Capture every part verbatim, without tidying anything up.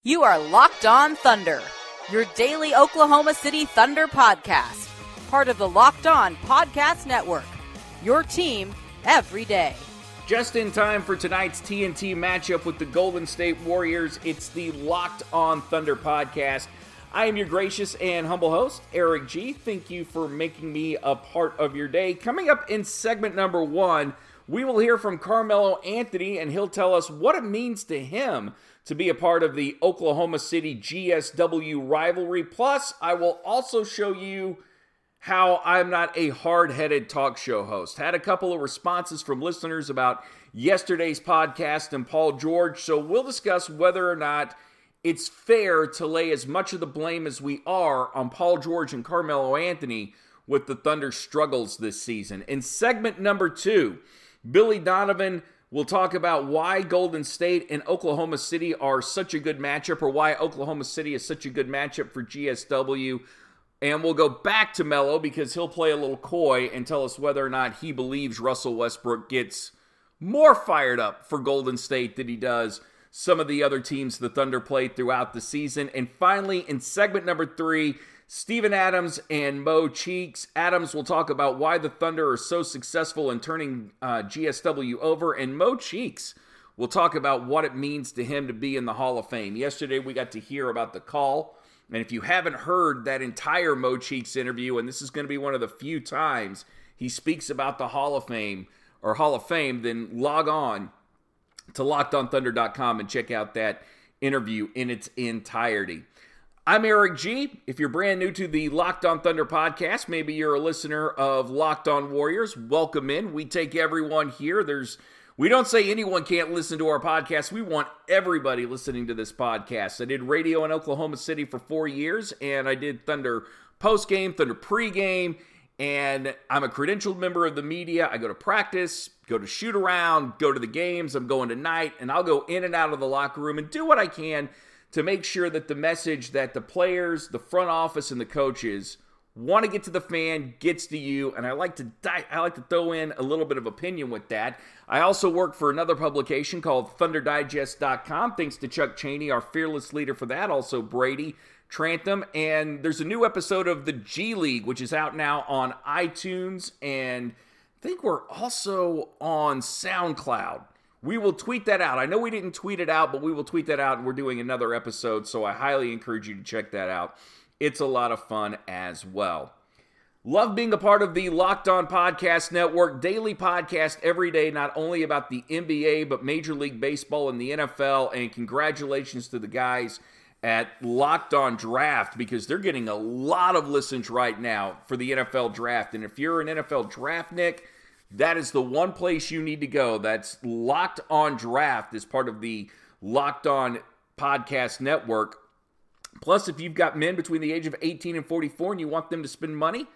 You are Locked On Thunder, your daily Oklahoma City Thunder podcast, part of the Locked On Podcast Network, your team every day. Just in time for tonight's T N T matchup with the Golden State Warriors, it's the Locked On Thunder podcast. I am your gracious and humble host, Eric G. Thank you for making me a part of your day. Coming up in segment number one, we will hear from Carmelo Anthony, and he'll tell us what it means to him to be a part of the Oklahoma City G S W rivalry. Plus, I will also show you how I'm not a hard-headed talk show host. Had a couple of responses from listeners about yesterday's podcast and Paul George, so we'll discuss whether or not it's fair to lay as much of the blame as we are on Paul George and Carmelo Anthony with the Thunder's struggles this season. In segment number two, Billy Donovan will talk about why Golden State and Oklahoma City are such a good matchup, or why Oklahoma City is such a good matchup for G S W. And we'll go back to Melo because he'll play a little coy and tell us whether or not he believes Russell Westbrook gets more fired up for Golden State than he does some of the other teams the Thunder played throughout the season. And finally, in segment number three, Steven Adams and Mo Cheeks. Adams will talk about why the Thunder are so successful in turning uh, G S W over, and Mo Cheeks will talk about what it means to him to be in the Hall of Fame. Yesterday, we got to hear about the call, and if you haven't heard that entire Mo Cheeks interview, and this is going to be one of the few times he speaks about the Hall of Fame, or Hall of Fame, then log on to locked on thunder dot com and check out that interview in its entirety. I'm Eric G. If you're brand new to the Locked On Thunder podcast, maybe you're a listener of Locked On Warriors, welcome in. We take everyone here. There's, we don't say anyone can't listen to our podcast. We want everybody listening to this podcast. I did radio in Oklahoma City for four years, and I did Thunder postgame, Thunder pregame, and I'm a credentialed member of the media. I go to practice, go to shoot around, go to the games. I'm going tonight, and I'll go in and out of the locker room and do what I can to make sure that the message that the players, the front office, and the coaches want to get to the fan gets to you. And I like to di- I like to throw in a little bit of opinion with that. I also work for another publication called thunder digest dot com. Thanks to Chuck Cheney, our fearless leader for that. Also Brady Trantham. And there's a new episode of the G League, which is out now on iTunes. And I think we're also on SoundCloud. We will tweet that out. I know we didn't tweet it out, but we will tweet that out, and we're doing another episode, so I highly encourage you to check that out. It's a lot of fun as well. Love being a part of the Locked On Podcast Network, daily podcast every day, not only about the N B A, but Major League Baseball and the N F L, and congratulations to the guys at Locked On Draft, because they're getting a lot of listens right now for the N F L Draft, and if you're an N F L Draftnik, that is the one place you need to go. That's Locked On Draft as part of the Locked On Podcast Network. Plus, if you've got men between the age of eighteen and forty-four and you want them to spend money,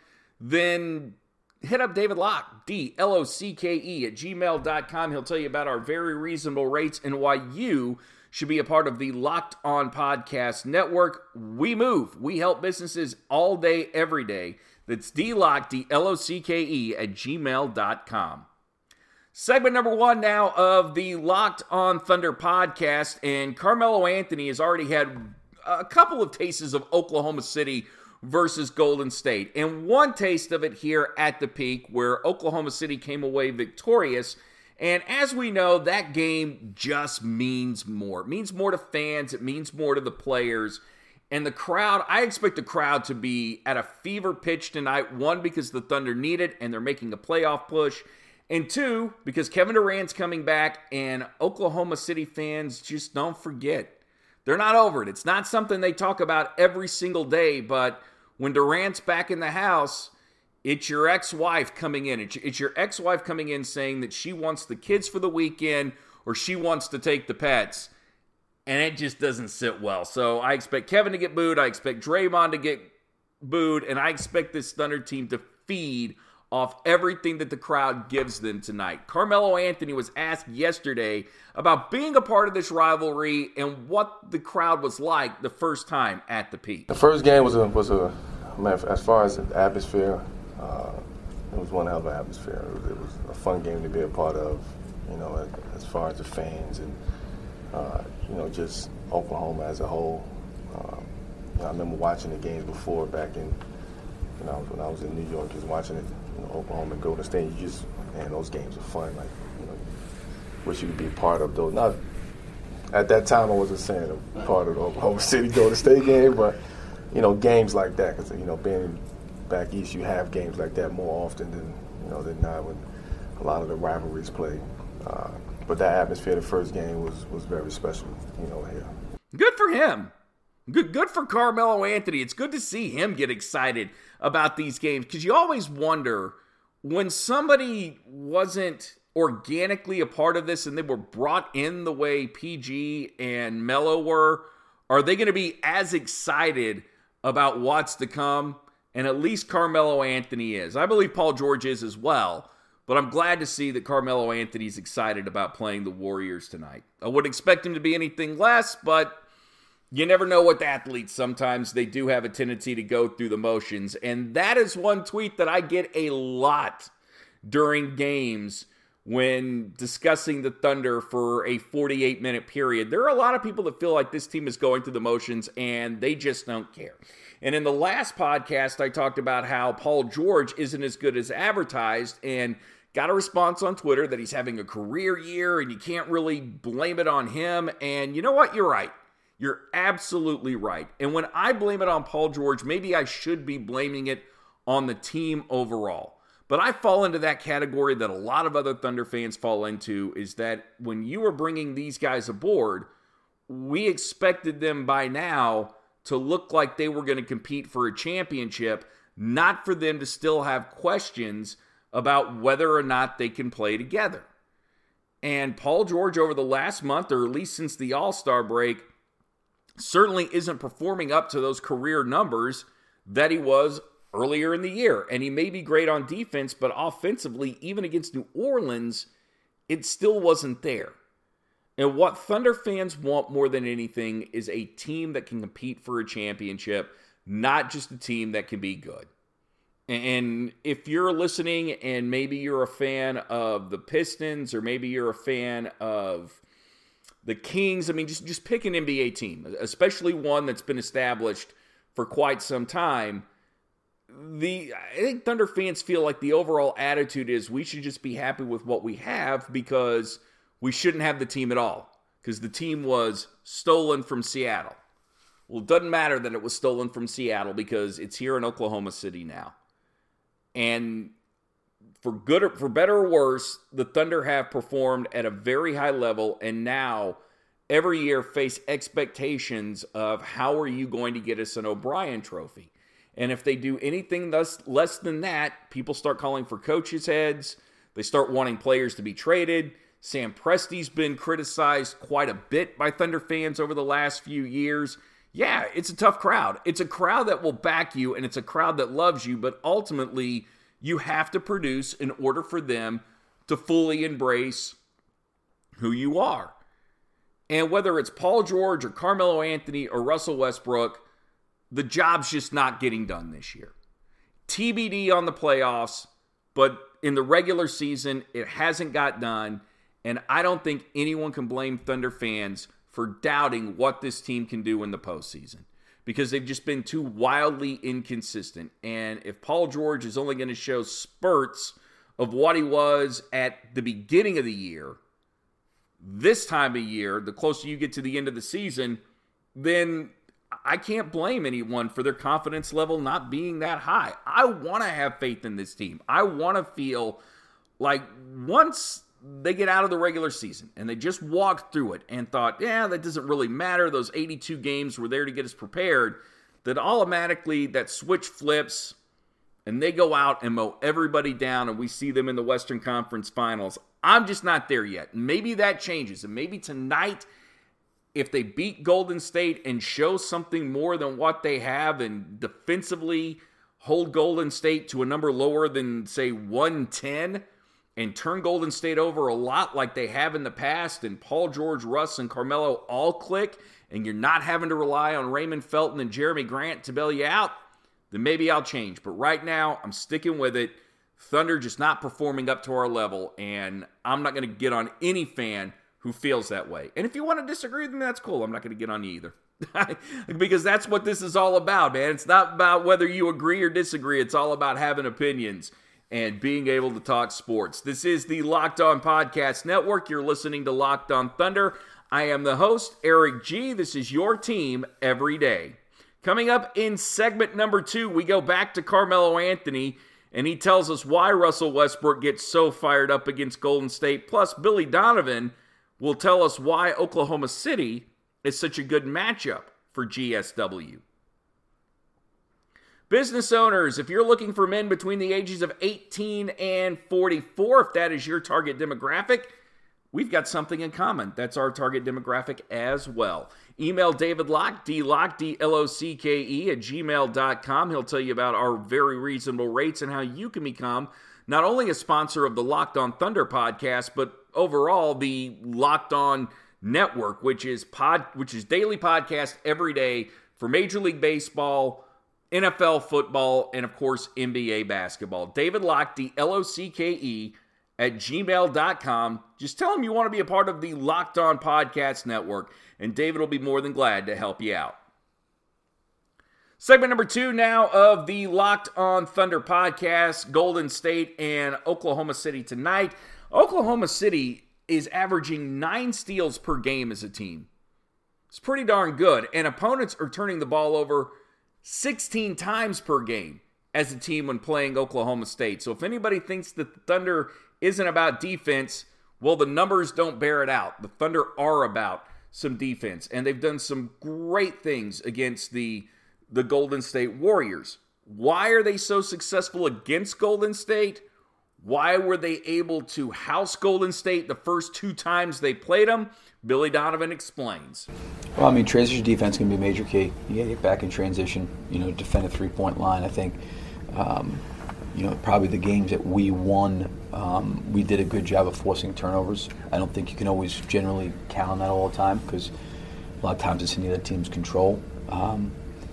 then hit up David Locke, D L O C K E, at gmail dot com. He'll tell you about our very reasonable rates and why you should be a part of the Locked On Podcast Network. We move. We help businesses all day, every day. That's D-Lock, D L O C K E, at gmail dot com. Segment number one now of the Locked On Thunder podcast, and Carmelo Anthony has already had a couple of tastes of Oklahoma City versus Golden State, and one taste of it here at the Peak, where Oklahoma City came away victorious. And as we know, that game just means more. It means more to fans. It means more to the players. And the crowd, I expect the crowd to be at a fever pitch tonight. One, because the Thunder need it and they're making a playoff push. And two, because Kevin Durant's coming back and Oklahoma City fans just don't forget. They're not over it. It's not something they talk about every single day, but when Durant's back in the house, it's your ex-wife coming in. It's your ex-wife coming in saying that she wants the kids for the weekend or she wants to take the pets. And it just doesn't sit well. So I expect Kevin to get booed. I expect Draymond to get booed. And I expect this Thunder team to feed off everything that the crowd gives them tonight. Carmelo Anthony was asked yesterday about being a part of this rivalry and what the crowd was like the first time at the Peak. The first game was a, was a man, as far as the atmosphere, uh, it was one hell of an atmosphere. It was, it was a fun game to be a part of, you know, as far as the fans and, uh, you know, just Oklahoma as a whole. Um, you know, I remember watching the games before back in, you know, when I was in New York, just watching it, you know, Oklahoma and Golden State. You just, man, those games are fun. Like, you know, wish you could be a part of those. Not at that time, I wasn't saying a part of the Oklahoma City Golden State game, but you know, games like that. Because you know, being back east, you have games like that more often than you know than not when a lot of the rivalries play. Uh, but that atmosphere, the first game was was very special. You know, here. Good for him. Good, good for Carmelo Anthony. It's good to see him get excited about these games because you always wonder when somebody wasn't organically a part of this and they were brought in the way P G and Melo were, are they going to be as excited about what's to come? And at least Carmelo Anthony is. I believe Paul George is as well, but I'm glad to see that Carmelo Anthony's excited about playing the Warriors tonight. I wouldn't expect him to be anything less, but you never know with athletes. Sometimes they do have a tendency to go through the motions, and that is one tweet that I get a lot during games when discussing the Thunder for a forty-eight minute period. There are a lot of people that feel like this team is going through the motions and they just don't care. And in the last podcast, I talked about how Paul George isn't as good as advertised and got a response on Twitter that he's having a career year and you can't really blame it on him. And you know what? You're right. You're absolutely right. And when I blame it on Paul George, maybe I should be blaming it on the team overall. But I fall into that category that a lot of other Thunder fans fall into, is that when you were bringing these guys aboard, we expected them by now to look like they were going to compete for a championship, not for them to still have questions about whether or not they can play together. And Paul George over the last month, or at least since the All-Star break, certainly isn't performing up to those career numbers that he was earlier in the year. And he may be great on defense, but offensively, even against New Orleans, it still wasn't there. And what Thunder fans want more than anything is a team that can compete for a championship, not just a team that can be good. And if you're listening and maybe you're a fan of the Pistons or maybe you're a fan of the Kings, I mean, just, just pick an N B A team, especially one that's been established for quite some time. The I think Thunder fans feel like the overall attitude is we should just be happy with what we have because we shouldn't have the team at all because the team was stolen from Seattle. Well, it doesn't matter that it was stolen from Seattle because it's here in Oklahoma City now. And for good or for better or worse, the Thunder have performed at a very high level and now every year face expectations of how are you going to get us an O'Brien trophy. And if they do anything thus, less than that, people start calling for coaches' heads. They start wanting players to be traded. Sam Presti's been criticized quite a bit by Thunder fans over the last few years. Yeah, it's a tough crowd. It's a crowd that will back you, and it's a crowd that loves you, but ultimately, you have to produce in order for them to fully embrace who you are. And whether it's Paul George or Carmelo Anthony or Russell Westbrook, the job's just not getting done this year. T B D on the playoffs, but in the regular season, it hasn't got done. And I don't think anyone can blame Thunder fans for doubting what this team can do in the postseason because they've just been too wildly inconsistent. And if Paul George is only going to show spurts of what he was at the beginning of the year, this time of year, the closer you get to the end of the season, then I can't blame anyone for their confidence level not being that high. I want to have faith in this team. I want to feel like once they get out of the regular season and they just walked through it and thought, yeah, that doesn't really matter. Those eighty-two games were there to get us prepared. That automatically that switch flips and they go out and mow everybody down and we see them in the Western Conference Finals. I'm just not there yet. Maybe that changes. And maybe tonight, if they beat Golden State and show something more than what they have and defensively hold Golden State to a number lower than, say, one ten and turn Golden State over a lot like they have in the past and Paul George, Russ, and Carmelo all click and you're not having to rely on Raymond Felton and Jeremy Grant to bail you out, then maybe I'll change. But right now, I'm sticking with it. Thunder just not performing up to our level, and I'm not going to get on any fan who feels that way. And if you want to disagree with me, that's cool. I'm not going to get on you either. Because that's what this is all about, man. It's not about whether you agree or disagree. It's all about having opinions and being able to talk sports. This is the Locked On Podcast Network. You're listening to Locked On Thunder. I am the host, Eric G. This is your team every day. Coming up in segment number two, we go back to Carmelo Anthony, and he tells us why Russell Westbrook gets so fired up against Golden State. Plus, Billy Donovan will tell us why Oklahoma City is such a good matchup for G S W. Business owners, if you're looking for men between the ages of eighteen and forty-four, if that is your target demographic, we've got something in common. That's our target demographic as well. Email David Locke, D Locke, D L O C K E, at gmail dot com. He'll tell you about our very reasonable rates and how you can become not only a sponsor of the Locked On Thunder podcast, but overall the Locked On Network, which is pod, which is daily podcast every day for Major League Baseball, N F L football, and of course N B A basketball. David Locke, D L O C K E, at gmail dot com. Just tell him you want to be a part of the Locked On Podcast Network, and David will be more than glad to help you out. Segment number two now of the Locked On Thunder podcast, Golden State and Oklahoma City tonight. Oklahoma City is averaging nine steals per game as a team. It's pretty darn good, and opponents are turning the ball over sixteen times per game as a team when playing Oklahoma State. So if anybody thinks that the Thunder isn't about defense, well, the numbers don't bear it out. The Thunder are about some defense, and they've done some great things against the, the Golden State Warriors. Why are they so successful against Golden State? Why were they able to house Golden State the first two times they played them? Billy Donovan explains. Well, I mean, transition defense can be a major key. You got to get back in transition, you know, defend a three-point line. I think, um, you know, probably the games that we won, um, we did a good job of forcing turnovers. I don't think you can always generally count on that all the time because a lot of times it's in the other team's control. Um,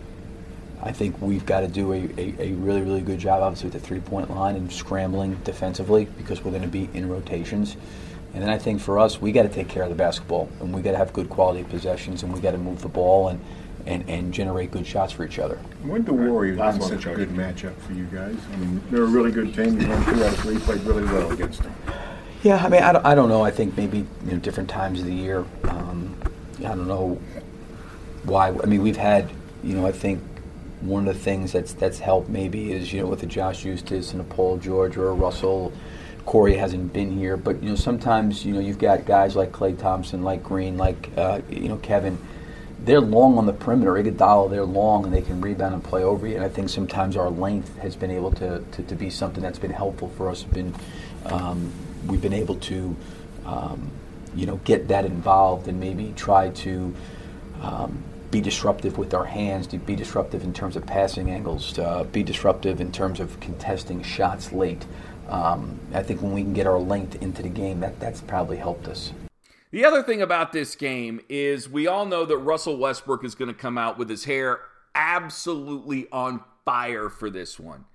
I think we've got to do a, a, a really, really good job, obviously, with the three-point line and scrambling defensively because we're going to be in rotations. And then I think for us, we got to take care of the basketball, and we got to have good quality possessions, and we got to move the ball and, and, and generate good shots for each other. When the Warriors been such a good matchup for you guys? I mean, they're a really good team. You won two out of three, played really well against them. Yeah, I mean, I don't, I don't know. I think maybe you know different times of the year. Um, I don't know why. I mean, we've had, you know, I think one of the things that's that's helped maybe is, you know, with a Josh Eustace and a Paul George or a Russell. Corey hasn't been here, but you know sometimes you know you've got guys like Klay Thompson, like Green, like uh, you know Kevin. They're long on the perimeter. Iguodala, they're long and they can rebound and play over you. And I think sometimes our length has been able to to, to be something that's been helpful for us. Been um, we've been able to um, you know get that involved and maybe try to um, be disruptive with our hands, to be disruptive in terms of passing angles, to uh, be disruptive in terms of contesting shots late. Um, I think when we can get our length into the game, that, that's probably helped us. The other thing about this game is we all know that Russell Westbrook is going to come out with his hair absolutely on fire for this one.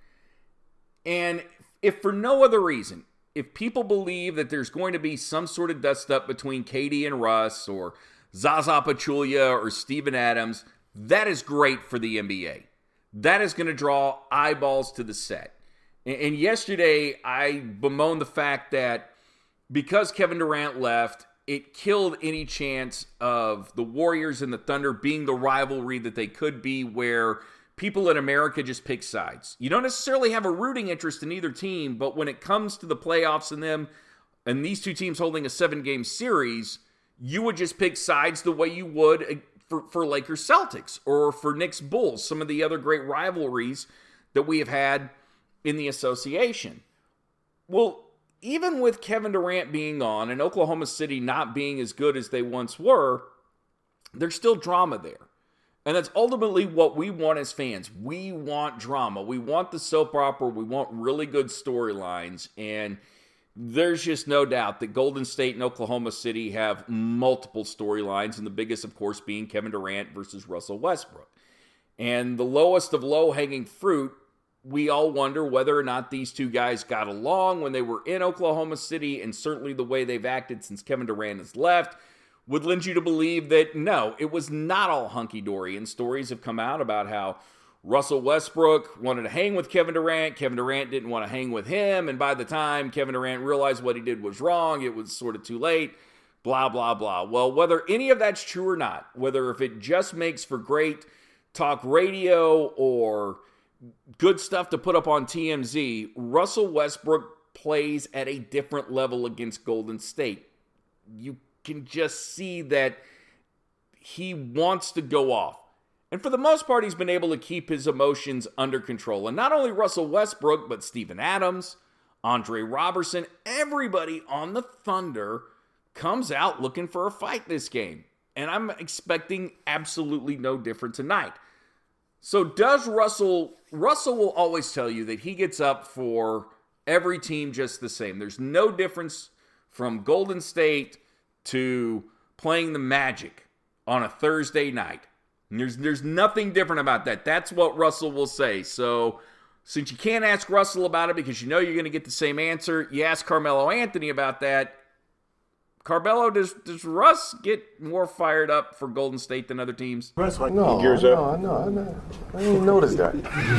And if for no other reason, if people believe that there's going to be some sort of dust up between K D and Russ or Zaza Pachulia or Steven Adams, that is great for the N B A. That is going to draw eyeballs to the set. And yesterday, I bemoaned the fact that because Kevin Durant left, it killed any chance of the Warriors and the Thunder being the rivalry that they could be, where people in America just pick sides. You don't necessarily have a rooting interest in either team, but when it comes to the playoffs and them, and these two teams holding a seven-game series, you would just pick sides the way you would for, for Lakers Celtics or for Knicks Bulls, some of the other great rivalries that we have had in the association. Well, even with Kevin Durant being on and Oklahoma City not being as good as they once were, there's still drama there. And that's ultimately what we want as fans. We want drama. We want the soap opera. We want really good storylines. And there's just no doubt that Golden State and Oklahoma City have multiple storylines, and the biggest, of course, being Kevin Durant versus Russell Westbrook. And the lowest of low-hanging fruit we all wonder whether or not these two guys got along when they were in Oklahoma City, and certainly the way they've acted since Kevin Durant has left would lend you to believe that, no, it was not all hunky-dory. And stories have come out about how Russell Westbrook wanted to hang with Kevin Durant. Kevin Durant didn't want to hang with him. And by the time Kevin Durant realized what he did was wrong, it was sort of too late, blah, blah, blah. Well, whether any of that's true or not, whether if it just makes for great talk radio or good stuff to put up on T M Z, Russell Westbrook plays at a different level against Golden State. You can just see that he wants to go off. And for the most part, he's been able to keep his emotions under control. And not only Russell Westbrook, but Steven Adams, Andre Robertson, everybody on the Thunder comes out looking for a fight this game. And I'm expecting absolutely no different tonight. So does Russell, Russell will always tell you that he gets up for every team just the same. There's no difference from Golden State to playing the Magic on a Thursday night. And there's there's nothing different about that. That's what Russell will say. So since you can't ask Russell about it because you know you're going to get the same answer, you ask Carmelo Anthony about that. Carmelo, does does Russ get more fired up for Golden State than other teams? No, no, no, no, I didn't notice that.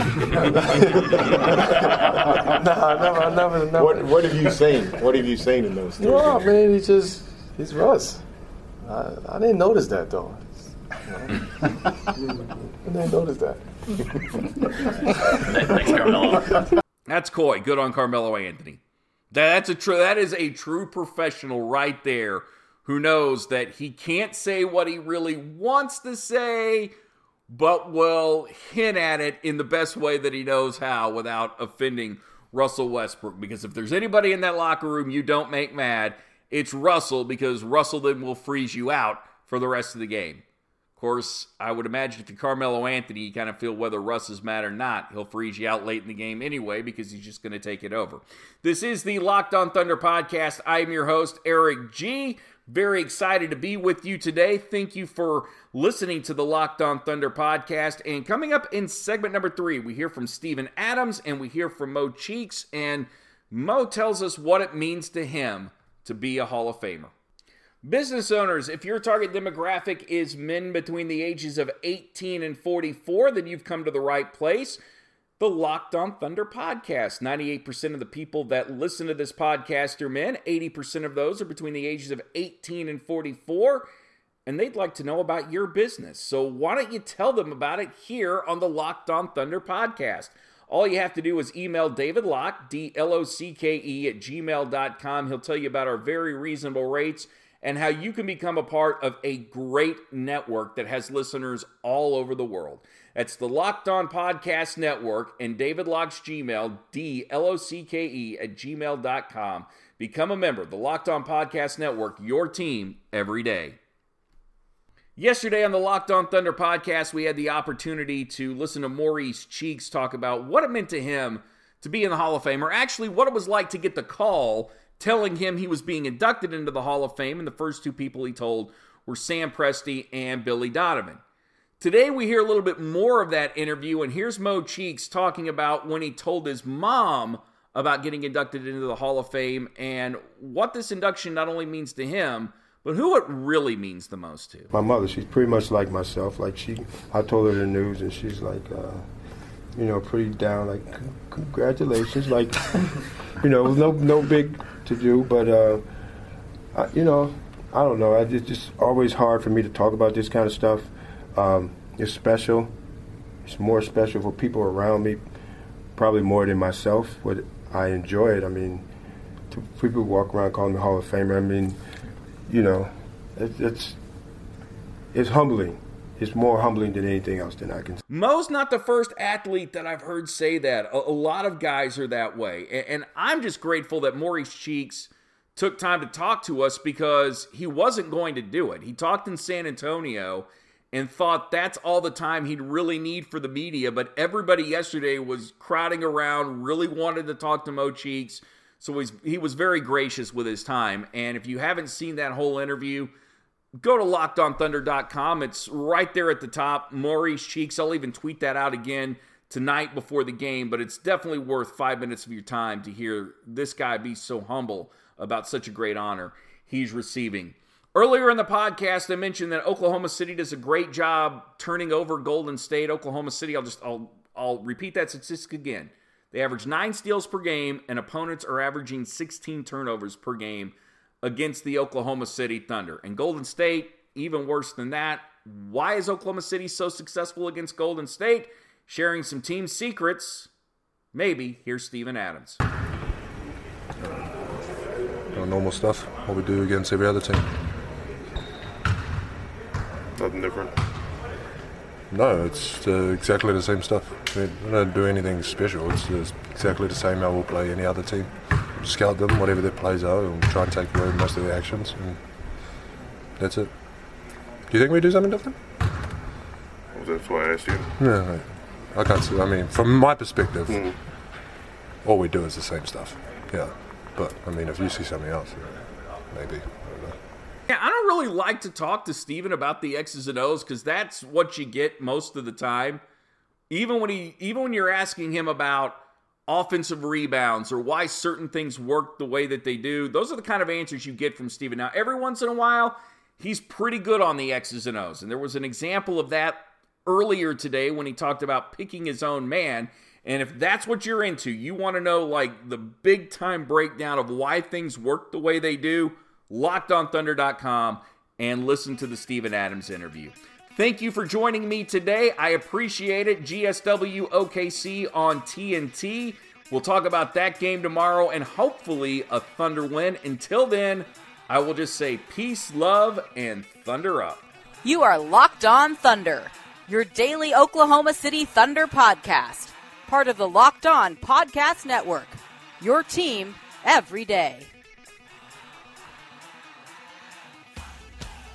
no, I never, I never, never. What, what have you seen? What have you seen in those? No, man, he just, he's Russ. I, I didn't notice that though. You know? I didn't notice that. Thanks, Carmelo. That's coy. Good on Carmelo Anthony. That's a true. That is a true professional right there who knows that he can't say what he really wants to say, but will hint at it in the best way that he knows how without offending Russell Westbrook. Because if there's anybody in that locker room you don't make mad, it's Russell, because Russell then will freeze you out for the rest of the game. Of course, I would imagine if you're Carmelo Anthony, you kind of feel whether Russ is mad or not, he'll freeze you out late in the game anyway because he's just going to take it over. This is the Locked On Thunder podcast. I am your host, Eric G. Very excited to be with you today. Thank you for listening to the Locked On Thunder podcast. And coming up in segment number three, we hear from Steven Adams and we hear from Mo Cheeks. And Mo tells us what it means to him to be a Hall of Famer. Business owners, if your target demographic is men between the ages of eighteen and forty-four, then you've come to the right place. The Locked On Thunder podcast. ninety-eight percent of the people that listen to this podcast are men. eighty percent of those are between the ages of eighteen and forty-four, and they'd like to know about your business. So why don't you tell them about it here on the Locked On Thunder podcast? All you have to do is email David Locke, D L O C K E, at gmail dot com. He'll tell you about our very reasonable rates and how you can become a part of a great network that has listeners all over the world. That's the Locked On Podcast Network, and David Locke's Gmail, D L O C K E, at gmail dot com. Become a member of the Locked On Podcast Network, your team every day. Yesterday on the Locked On Thunder podcast, we had the opportunity to listen to Maurice Cheeks talk about what it meant to him to be in the Hall of Fame, or actually what it was like to get the call telling him he was being inducted into the Hall of Fame, and the first two people he told were Sam Presti and Billy Donovan. Today we hear a little bit more of that interview, and here's Mo Cheeks talking about when he told his mom about getting inducted into the Hall of Fame and what this induction not only means to him, but who it really means the most to. My mother, she's pretty much like myself. Like she, I told her the news, and she's like, uh, you know, pretty down. Like, congratulations. Like, you know, it was no no big to do, but uh, I, you know, I don't know. I, it's just always hard for me to talk about this kind of stuff. Um, it's special. It's more special for people around me, probably more than myself. But I enjoy it. I mean, to people walk around calling me Hall of Famer. I mean, you know, it, it's it's humbling. It's more humbling than anything else that I can say. Mo's not the first athlete that I've heard say that. A, a lot of guys are that way. And, and I'm just grateful that Maurice Cheeks took time to talk to us because he wasn't going to do it. He talked in San Antonio and thought that's all the time he'd really need for the media. But everybody yesterday was crowding around, really wanted to talk to Mo Cheeks. So he's, he was very gracious with his time. And if you haven't seen that whole interview, go to locked on thunder dot com. It's right there at the top. Maurice Cheeks, I'll even tweet that out again tonight before the game, but it's definitely worth five minutes of your time to hear this guy be so humble about such a great honor he's receiving. Earlier in the podcast, I mentioned that Oklahoma City does a great job turning over Golden State. Oklahoma City, I'll just I'll I'll repeat that statistic again. They average nine steals per game, and opponents are averaging sixteen turnovers per game against the Oklahoma City Thunder. And Golden State, even worse than that. Why is Oklahoma City so successful against Golden State? Sharing some team secrets. Maybe. Here's Steven Adams. Normal stuff, what we do against every other team. Nothing different? No, it's uh, exactly the same stuff. We don't do anything special. It's just exactly the same how we'll play any other team. We'll scout them, whatever their plays are, and we'll try and take away most of their actions. And that's it. Do you think we do something different? Well, that's why I asked you. No, I can't see. I mean, from my perspective, mm. all we do is the same stuff. Yeah. But, I mean, if you see something else, maybe. I don't know. Yeah, I don't really like to talk to Steven about the X's and O's because that's what you get most of the time. Even when he, even when you're asking him about offensive rebounds or why certain things work the way that they do, those are the kind of answers you get from Steven. Now, every once in a while, he's pretty good on the X's and O's. And there was an example of that earlier today when he talked about picking his own man. And if that's what you're into, you want to know like the big time breakdown of why things work the way they do, locked on thunder dot com and listen to the Steven Adams interview. Thank you for joining me today. I appreciate it. G S W O K C on T N T. We'll talk about that game tomorrow and hopefully a Thunder win. Until then, I will just say peace, love, and Thunder up. You are Locked On Thunder, your daily Oklahoma City Thunder podcast. Part of the Locked On Podcast Network, your team every day.